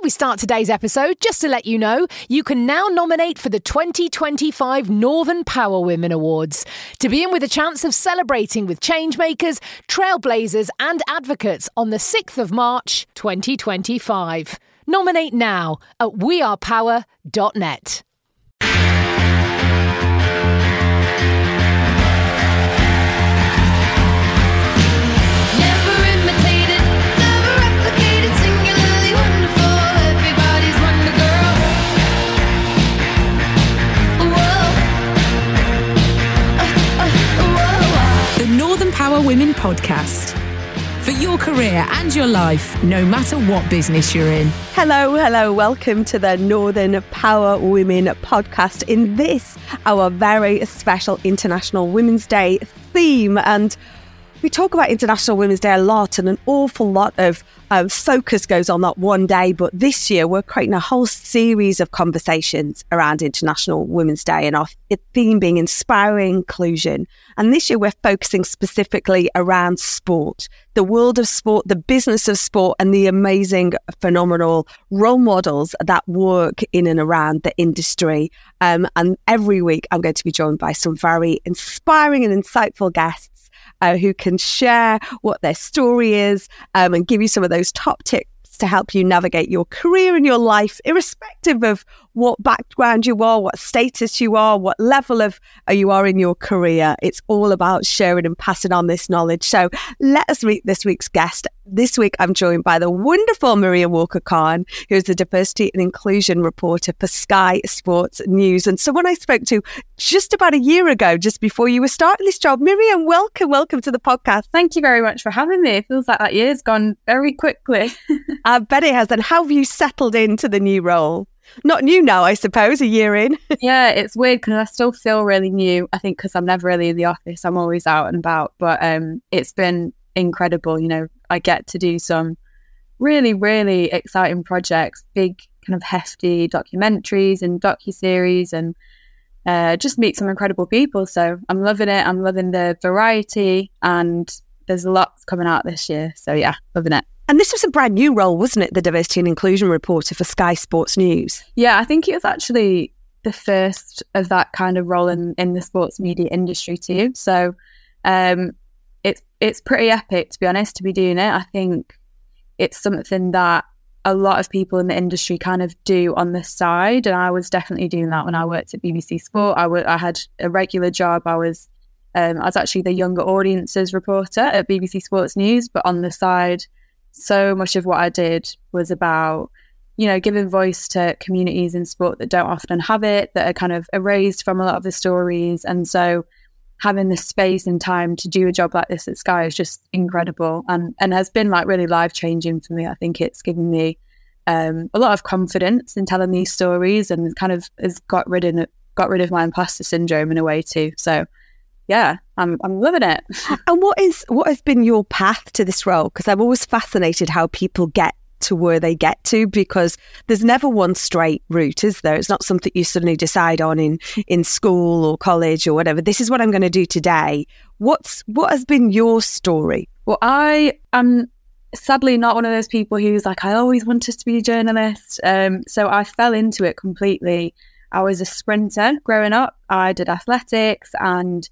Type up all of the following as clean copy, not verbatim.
we start today's episode, just to let you know, you can now nominate for the 2025 Northern Power Women Awards to be in with a chance of celebrating with changemakers, trailblazers and advocates on the 6th of March 2025. Nominate now at wearepower.net. Northern Power Women podcast. For your career and your life, no matter what business you're in. Hello. Welcome to the Northern Power Women podcast in this, our very special International Women's Day theme. And we talk about International Women's Day a lot, and an awful lot of focus goes on that one day. But this year, we're creating a whole series of conversations around International Women's Day, and our theme being inspiring inclusion. And this year, we're focusing specifically around sport, the world of sport, the business of sport, and the amazing, phenomenal role models that work in and around the industry. And every week, I'm going to be joined by some very inspiring and insightful guests who can share what their story is and give you some of those top tips to help you navigate your career and your life, irrespective of what background you are, what status you are, what level of you are in your career. It's all about sharing and passing on this knowledge. So let us meet this week's guest. This week, I'm joined by the wonderful Maria Walker-Khan, who is the diversity and inclusion reporter for Sky Sports News, and someone I spoke to just about a year ago, just before you were starting this job. Miriam, welcome to the podcast. Thank you very much for having me. It feels like that year's gone very quickly. I bet it has. And how have you settled into the new role? Not new now, I suppose, a year in. Yeah, it's weird because I still feel really new. I think because I'm never really in the office. I'm always out and about. But it's been incredible. You know, I get to do some really, really exciting projects, big kind of hefty documentaries and docuseries, and just meet some incredible people. So I'm loving it. I'm loving the variety, and there's lots coming out this year. So yeah, loving it. And this was a brand new role, wasn't it? The diversity and inclusion reporter for Sky Sports News. Yeah, I think it was actually the first of that kind of role in the sports media industry too. So it's pretty epic, to be honest, to be doing it. I think it's something that a lot of people in the industry kind of do on the side. And I was definitely doing that when I worked at BBC Sport. I had a regular job. I was actually the younger audiences reporter at BBC Sports News, but on the side, so much of what I did was about, you know, giving voice to communities in sport that don't often have it, that are kind of erased from a lot of the stories. And so having the space and time to do a job like this at Sky is just incredible, and has been like really life-changing for me. I think it's given me a lot of confidence in telling these stories, and kind of has got rid of my imposter syndrome in a way too. So yeah, I'm loving it. And what has been your path to this role? Because I'm always fascinated how people get to where they get to, because there's never one straight route, is there? It's not something you suddenly decide on in school or college or whatever. This is what I'm going to do today. What has been your story? Well, I am sadly not one of those people who's like, I always wanted to be a journalist. So I fell into it completely. I was a sprinter growing up. I did athletics and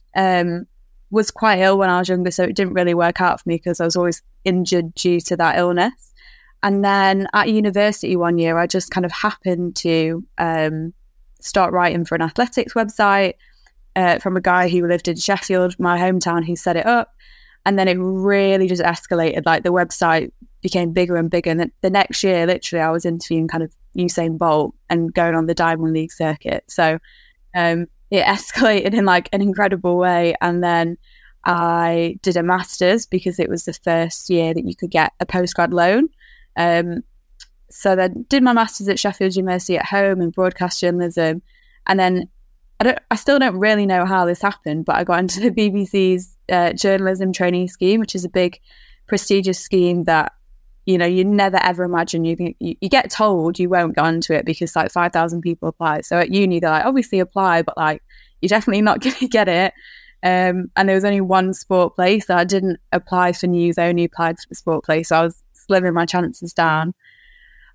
was quite ill when I was younger, so it didn't really work out for me because I was always injured due to that illness. And then at university one year, I just kind of happened to start writing for an athletics website from a guy who lived in Sheffield, my hometown, who set it up. And then it really just escalated. Like the website became bigger and bigger. And the next year, literally, I was interviewing kind of Usain Bolt and going on the Diamond League circuit. So it escalated in like an incredible way. And then I did a master's because it was the first year that you could get a postgrad loan. So then did my master's at Sheffield University at home in broadcast journalism. And then I still don't really know how this happened, but I got into the BBC's journalism training scheme, which is a big prestigious scheme that, you know, you never ever imagine you get told you won't go into it because like 5,000 people apply. So at uni, they're like, obviously apply, but like, you're definitely not going to get it. And there was only one sport place, so I didn't apply for news. I only applied for the sport place. So I was slimming my chances down.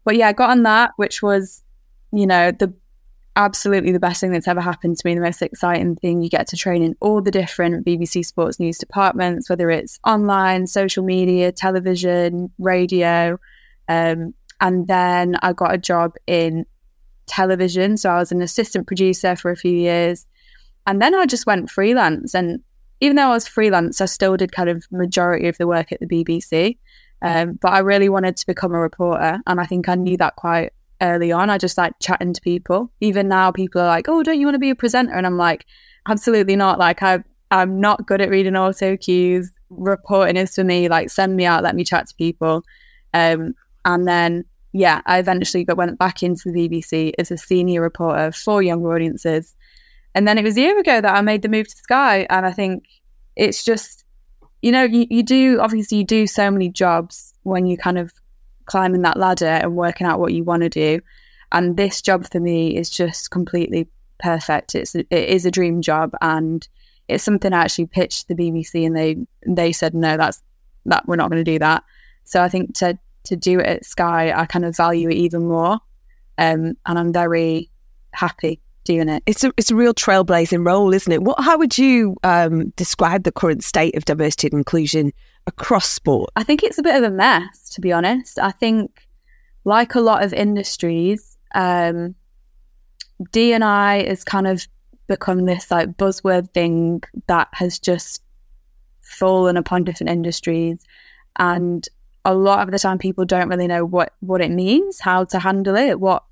But yeah, I got on that, which was, you know, absolutely the best thing that's ever happened to me, the most exciting thing. You get to train in all the different BBC Sports News departments, whether it's online, social media, television, radio. And then I got a job in television. So I was an assistant producer for a few years. And then I just went freelance. And even though I was freelance, I still did kind of majority of the work at the BBC. But I really wanted to become a reporter. And I think I knew that quite early on. I just like chatting to people. Even now people are like, oh, don't you want to be a presenter? And I'm like, absolutely not. Like I'm not good at reading auto cues. Reporting is for me, like send me out, let me chat to people. And then, yeah, I eventually went back into the BBC as a senior reporter for younger audiences. And then it was a year ago that I made the move to Sky. And I think it's just, you know, you do so many jobs when you kind of climbing that ladder and working out what you want to do. And this job for me is just completely perfect. It is a dream job, and it's something I actually pitched the BBC, and they said no, that we're not going to do that. So I think to do it at Sky, I kind of value it even more, and I'm very happy doing it. It's a real trailblazing role, isn't it? How would you describe the current state of diversity and inclusion across sport? I think it's a bit of a mess, to be honest. I think, like a lot of industries, D&I has kind of become this like buzzword thing that has just fallen upon different industries, and a lot of the time people don't really know what it means, how to handle it, what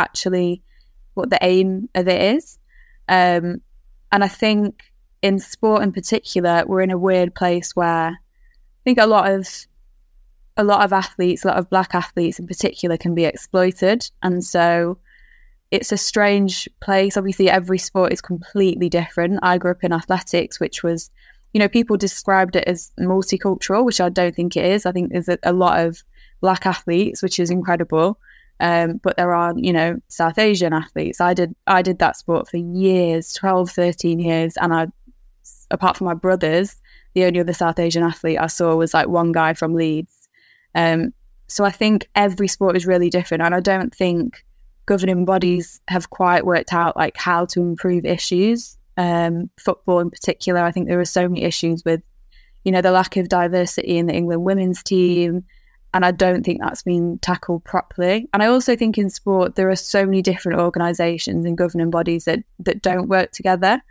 the aim of it is. And I think in sport in particular, we're in a weird place where I think a lot of athletes, a lot of Black athletes in particular, can be exploited. And so it's a strange place. Obviously, every sport is completely different. I grew up in athletics, which was, you know, people described it as multicultural, which I don't think it is. I think there's a lot of Black athletes, which is incredible. But there are, you know, South Asian athletes. I did that sport for years, 12, 13 years. And apart from my brothers, the only other South Asian athlete I saw was like one guy from Leeds. So I think every sport is really different. And I don't think governing bodies have quite worked out like how to improve issues. Football in particular, I think there are so many issues with, you know, the lack of diversity in the England women's team. And I don't think that's been tackled properly. And I also think in sport, there are so many different organisations and governing bodies that don't work together.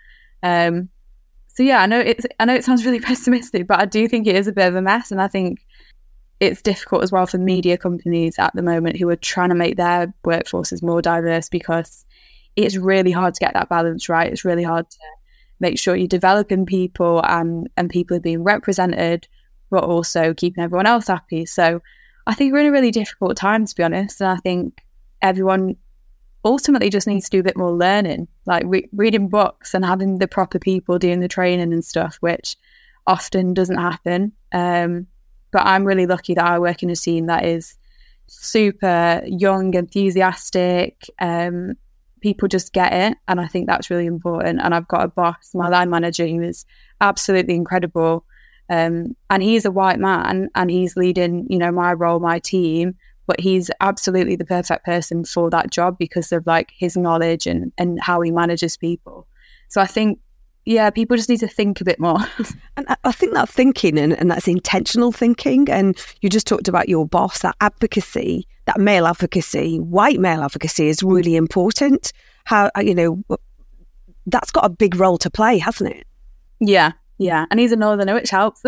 So yeah, I know it sounds really pessimistic, but I do think it is a bit of a mess. And I think it's difficult as well for media companies at the moment who are trying to make their workforces more diverse, because it's really hard to get that balance right. It's really hard to make sure you're developing people and people are being represented, but also keeping everyone else happy. So I think we're in a really difficult time, to be honest. And I think everyone ultimately just needs to do a bit more learning, like reading books and having the proper people doing the training and stuff, which often doesn't happen. But I'm really lucky that I work in a team that is super young, enthusiastic. People just get it. And I think that's really important. And I've got a boss, my line manager, who is absolutely incredible. And he's a white man and he's leading, you know, my role, my team, but he's absolutely the perfect person for that job because of like his knowledge and how he manages people. So I think, yeah, people just need to think a bit more. And I think that thinking and that's intentional thinking. And you just talked about your boss, that advocacy, that male advocacy, white male advocacy is really important. How, you know, that's got a big role to play, hasn't it? Yeah. Yeah, and he's a northerner, which helps.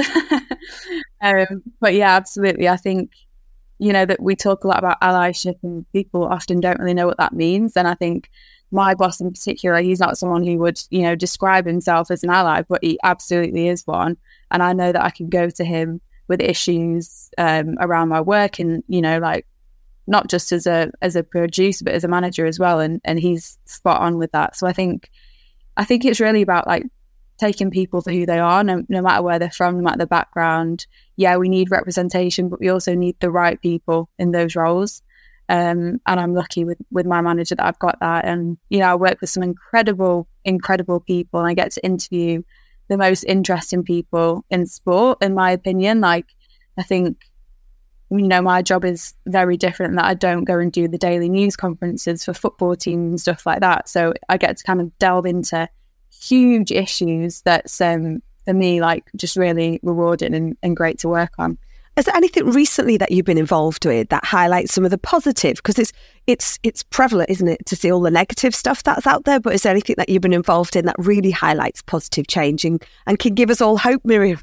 But yeah, absolutely. I think, you know, that we talk a lot about allyship and people often don't really know what that means. And I think my boss in particular, he's not someone who would, you know, describe himself as an ally, but he absolutely is one. And I know that I can go to him with issues around my work and, you know, like not just as a producer, but as a manager as well. And he's spot on with that. So I think it's really about like taking people for who they are, no matter where they're from, no matter the background. Yeah, we need representation, but we also need the right people in those roles. And I'm lucky with my manager that I've got that. And, you know, I work with some incredible people, and I get to interview the most interesting people in sport, in my opinion. Like, I think my job is very different, that I don't go and do the daily news conferences for football teams and stuff like that. So I get to kind of delve into huge issues that's, for me, like just really rewarding and great to work on. Is there anything recently that you've been involved with that highlights some of the positive? Because it's prevalent, isn't it, to see all the negative stuff that's out there, but is there anything that you've been involved in that really highlights positive change and can give us all hope, Miriam?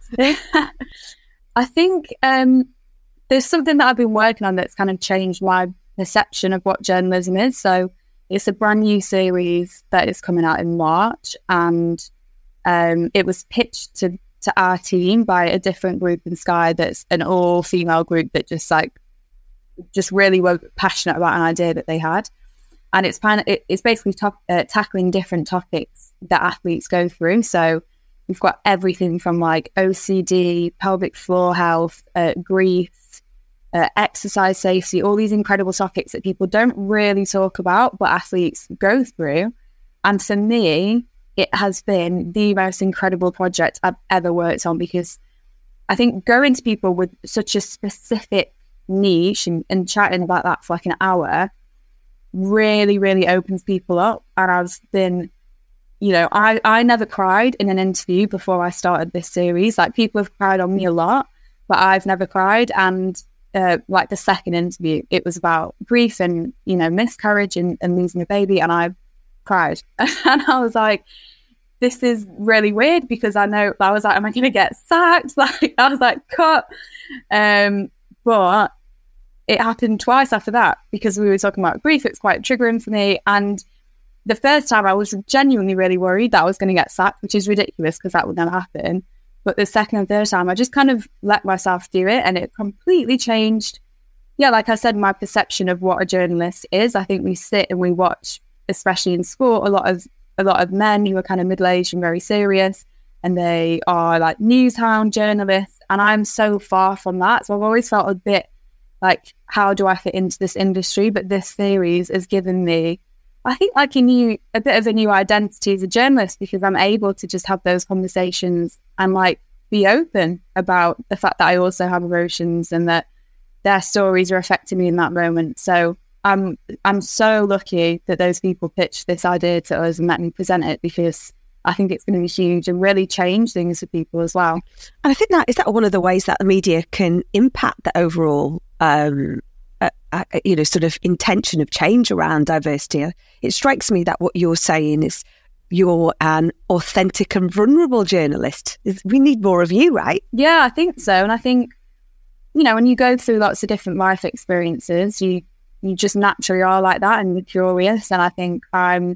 I think there's something that I've been working on that's kind of changed my perception of what journalism is. So it's a brand new series that is coming out in March, and it was pitched to our team by a different group in Sky that's an all-female group that just really were passionate about an idea that they had. And it's basically tackling different topics that athletes go through. So we've got everything from like OCD, pelvic floor health, grief, exercise safety, all these incredible topics that people don't really talk about, but athletes go through. And for me, it has been the most incredible project I've ever worked on, because I think going to people with such a specific niche and chatting about that for like an hour really, really opens people up. And I've been, I never cried in an interview before I started this series. Like, people have cried on me a lot, but I've never cried. And like the second interview, it was about grief and, miscarriage and losing a baby. And I cried. And I was like, this is really weird, because I was like, am I going to get sacked? Like, I was like, cut. But it happened twice after that, because we were talking about grief. It's quite triggering for me. And the first time I was genuinely really worried that I was going to get sacked, which is ridiculous because that would never happen. But the second and third time, I just kind of let myself do it, and it completely changed. Yeah, like I said, my perception of what a journalist is. I think we sit and we watch, especially in sport, a lot of men who are kind of middle-aged and very serious, and they are like news hound journalists, and I'm so far from that. So I've always felt a bit like, how do I fit into this industry? But this series has given me, I think, like a bit of a new identity as a journalist, because I'm able to just have those conversations and like be open about the fact that I also have emotions and that their stories are affecting me in that moment. So I'm so lucky that those people pitched this idea to us and let me present it, because I think it's going to be huge and really change things for people as well. And I think is that one of the ways that the media can impact the overall, sort of intention of change around diversity. It strikes me that what you're saying is you're an authentic and vulnerable journalist. We need more of you, right? Yeah, I think so. And I think, when you go through lots of different life experiences, you just naturally are like that, and you're curious. And I think I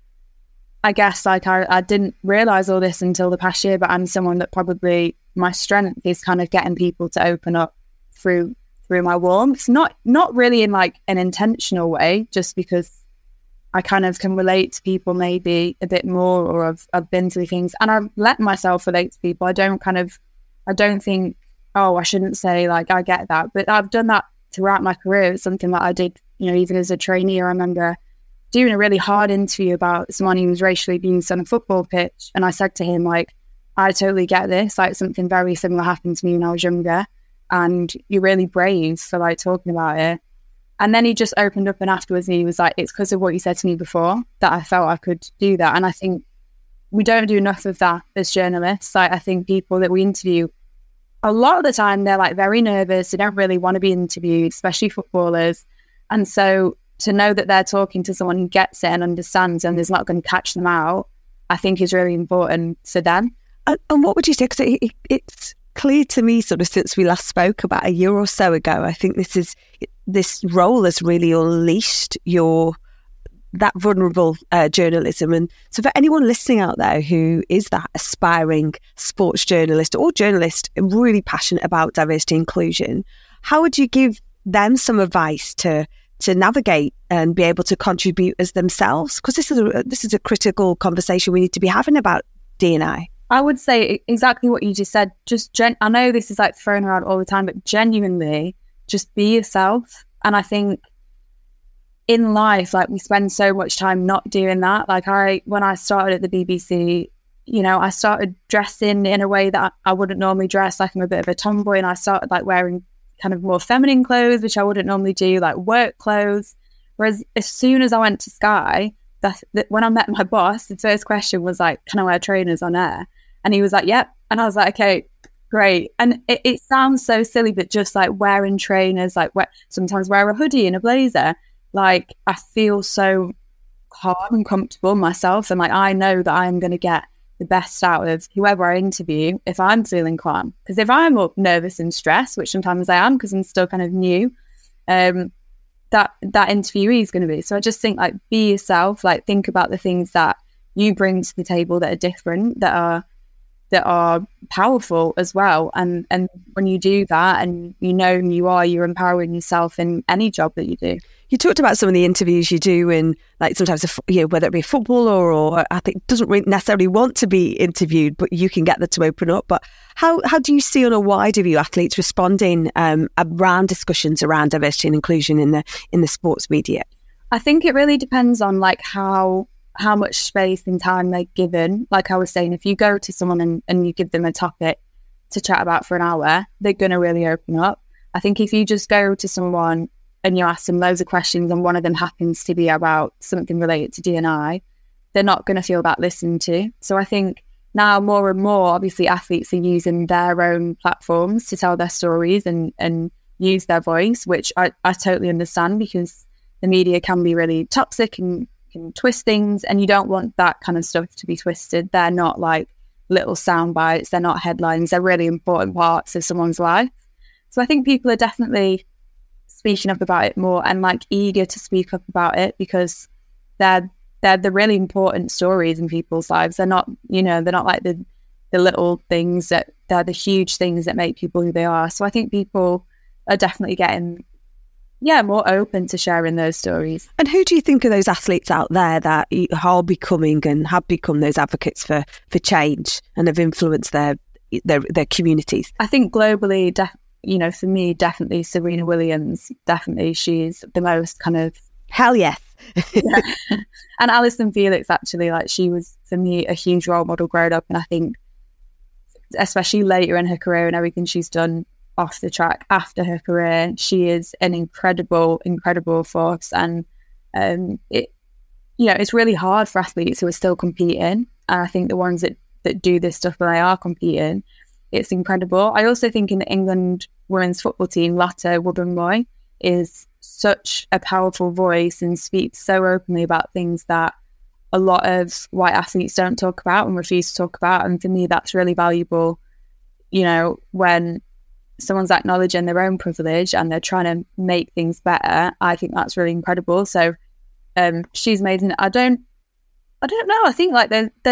didn't realize all this until the past year, but I'm someone that probably my strength is kind of getting people to open up through my warmth, not really in like an intentional way, just because I kind of can relate to people maybe a bit more, or I've been through things and I've let myself relate to people. I don't think, oh, I shouldn't say like I get that, but I've done that throughout my career. It's something that I did, even as a trainee. I remember doing a really hard interview about someone who was racially abused on a football pitch, and I said to him, like, I totally get this, like something very similar happened to me when I was younger, and you're really brave for like talking about it. And then he just opened up, and afterwards he was like, it's because of what you said to me before that I felt I could do that. And I think we don't do enough of that as journalists. Like, I think people that we interview, a lot of the time they're like very nervous, they don't really want to be interviewed, especially footballers. And so to know that they're talking to someone who gets it and understands and is not going to catch them out, I think is really important for them. And what would you say? Because it's clear to me, sort of since we last spoke about a year or so ago, I think this role has really unleashed that vulnerable journalism. And so for anyone listening out there who is that aspiring sports journalist or journalist really passionate about diversity and inclusion, how would you give them some advice to navigate and be able to contribute as themselves? Because this is a critical conversation we need to be having about D&I. I would say exactly what you just said. I know this is like thrown around all the time, but genuinely, just be yourself. And I think in life, like, we spend so much time not doing that. Like, when I started at the BBC, I started dressing in a way that I wouldn't normally dress. Like, I'm a bit of a tomboy, and I started like wearing kind of more feminine clothes, which I wouldn't normally do, like work clothes. Whereas as soon as I went to Sky, when I met my boss, the first question was like, can I wear trainers on air? And he was like, yep. And I was like, okay, great. And it sounds so silly, but just like wearing trainers, like sometimes wear a hoodie and a blazer, like I feel so calm and comfortable myself. And like, I know that I'm going to get the best out of whoever I interview if I'm feeling calm. Because if I'm up nervous and stressed, which sometimes I am because I'm still kind of new, that interviewee is going to be. So I just think like be yourself, like think about the things that you bring to the table that are different, that are powerful as well. And when you do that and you know who you are, you're empowering yourself in any job that you do. You talked about some of the interviews you do in, like sometimes, whether it be a footballer or I think doesn't really necessarily want to be interviewed, but you can get them to open up. But how do you see on a wider view athletes responding around discussions around diversity and inclusion in the sports media? I think it really depends on like how much space and time they're given. Like I was saying, if you go to someone and you give them a topic to chat about for an hour, they're going to really open up. I think if you just go to someone and you ask them loads of questions and one of them happens to be about something related to D&I, they're not going to feel that listened to. So I think now more and more, obviously athletes are using their own platforms to tell their stories and use their voice, which I totally understand, because the media can be really toxic and can twist things, and you don't want that kind of stuff to be twisted. They're not like little sound bites, they're not headlines, they're really important parts of someone's life. So I think people are definitely speaking up about it more and like eager to speak up about it, because they're the really important stories in people's lives. They're not, they're not like the little things, that they're the huge things that make people who they are. So I think people are definitely getting more open to sharing those stories. And who do you think are those athletes out there that are becoming and have become those advocates for change and have influenced their communities? I think globally, for me, definitely Serena Williams. Definitely, she's the most kind of... Hell yes. Yeah. And Allyson Felix, actually, like she was, for me, a huge role model growing up. And I think, especially later in her career and everything she's done off the track after her career, she is an incredible force. And it's really hard for athletes who are still competing. And I think the ones that do this stuff when they are competing, it's incredible. I also think in the England women's football team, Lotte Wubben-Moy is such a powerful voice and speaks so openly about things that a lot of white athletes don't talk about and refuse to talk about. And for me, that's really valuable, when someone's acknowledging their own privilege and they're trying to make things better. I think that's really incredible. So she's amazing. I don't know. I think like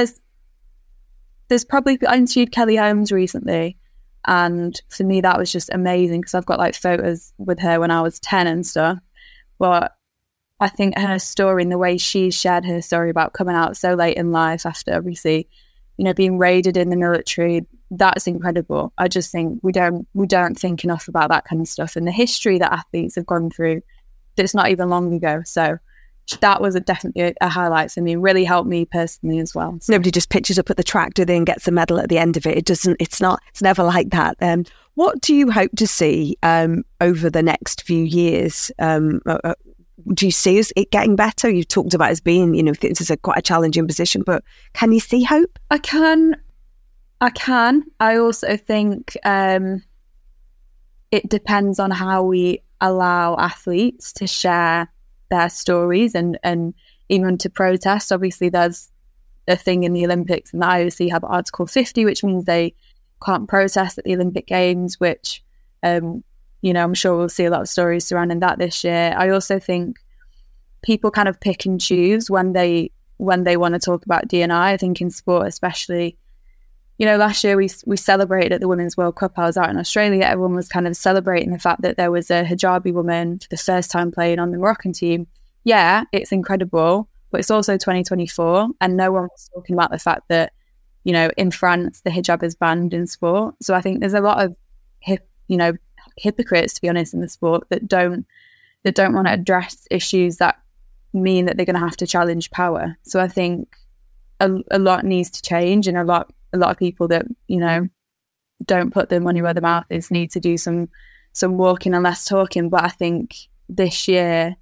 there's probably, I interviewed Kelly Holmes recently, and for me that was just amazing because I've got like photos with her when I was 10 and stuff. But I think her story and the way she shared her story about coming out so late in life after obviously, being raided in the military, that's incredible. I just think we don't think enough about that kind of stuff and the history that athletes have gone through. That's not even long ago. So that was definitely a highlight for me. Really helped me personally as well. So. Nobody just pitches up at the track, do they, and gets a medal at the end of it. It's never like that. What do you hope to see over the next few years? Do you see it getting better? You've talked about it being, this is quite a challenging position, but can you see hope? I can. I also think it depends on how we allow athletes to share their stories and even to protest. Obviously, there's a thing in the Olympics, and the IOC have Article 50, which means they can't protest at the Olympic Games, which, I'm sure we'll see a lot of stories surrounding that this year. I also think people kind of pick and choose when they want to talk about D&I. I think in sport especially, last year we celebrated at the Women's World Cup. I was out in Australia. Everyone was kind of celebrating the fact that there was a hijabi woman for the first time playing on the Moroccan team. Yeah, it's incredible, but it's also 2024, and no one was talking about the fact that, in France, the hijab is banned in sport. So I think there's a lot of, hypocrites, to be honest, in the sport that don't want to address issues that mean that they're going to have to challenge power. So I think a lot needs to change, and a lot of people that don't put their money where their mouth is need to do some some walking and less talking. But I think this year,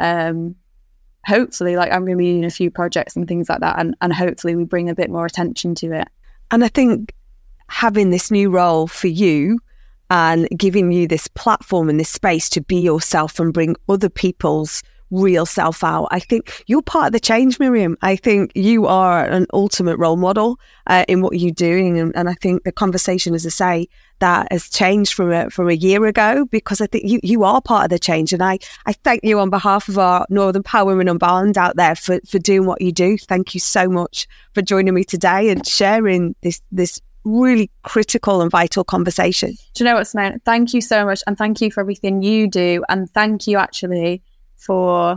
hopefully, like, I'm going to be doing a few projects and things like that, and hopefully we bring a bit more attention to it. And I think having this new role for you and giving you this platform and this space to be yourself and bring other people's real self out, I think you're part of the change, Miriam. I think you are an ultimate role model in what you're doing, and I think the conversation, as I say, that has changed from a year ago, because I think you are part of the change, and I thank you on behalf of our Northern Power Women Unbound out there for doing what you do. Thank you so much for joining me today and sharing this really critical and vital conversation. Do you know what, Simone? Thank you so much, and thank you for everything you do, and thank you actually for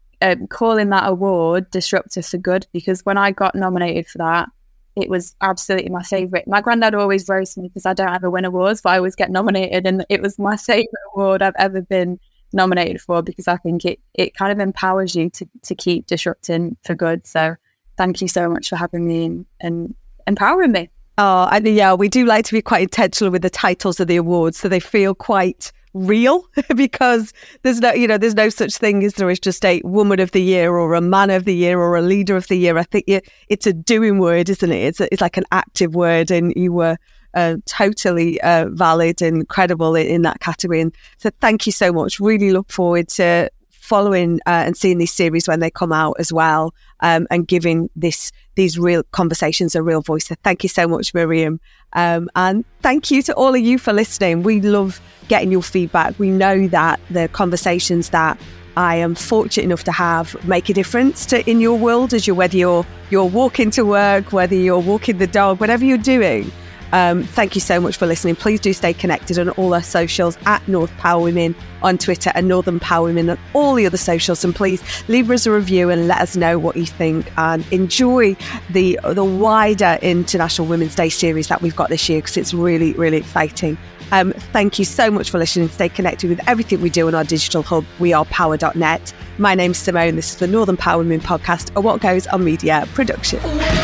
calling that award Disruptor for Good, because when I got nominated for that, it was absolutely my favourite. My granddad always roasts me because I don't ever win awards, but I always get nominated, and it was my favourite award I've ever been nominated for, because I think it kind of empowers you to keep disrupting for good. So thank you so much for having me and empowering me. Oh, and yeah, we do like to be quite intentional with the titles of the awards, so they feel quite real, because there's no such thing as there is just a woman of the year or a man of the year or a leader of the year. I think it's a doing word, isn't it? It's like an active word, and you were totally valid and credible in that category. And so thank you so much. Really look forward to following and seeing these series when they come out as well, and giving these real conversations a real voice. So thank you so much, Miriam. And thank you to all of you for listening. We love getting your feedback. We know that the conversations that I am fortunate enough to have make a difference in your world, whether you're walking to work, whether you're walking the dog, whatever you're doing. Thank you so much for listening. Please do stay connected on all our socials at North Power Women on Twitter and Northern Power Women on all the other socials. And please leave us a review and let us know what you think, and enjoy the wider International Women's Day series that we've got this year, because it's really, really exciting. Thank you so much for listening. Stay connected with everything we do on our digital hub, wearepower.net. My name's Simone. This is the Northern Power Women podcast, a What Goes On Media production.